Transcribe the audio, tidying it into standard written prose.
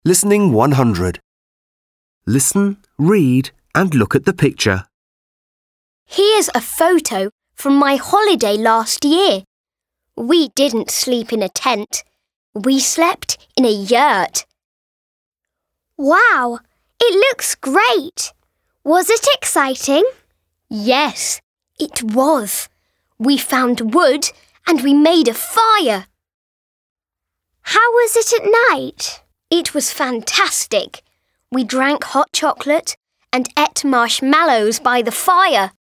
Listening 100. Listen, read and look at the picture. Here's a photo from my holiday last year. We didn't sleep in a tent. We slept in a yurt. Wow, it looks great. Was it exciting? Yes, it was. We found wood and we made a fire. How was it at night? It was fantastic. We drank hot chocolate and ate marshmallows by the fire.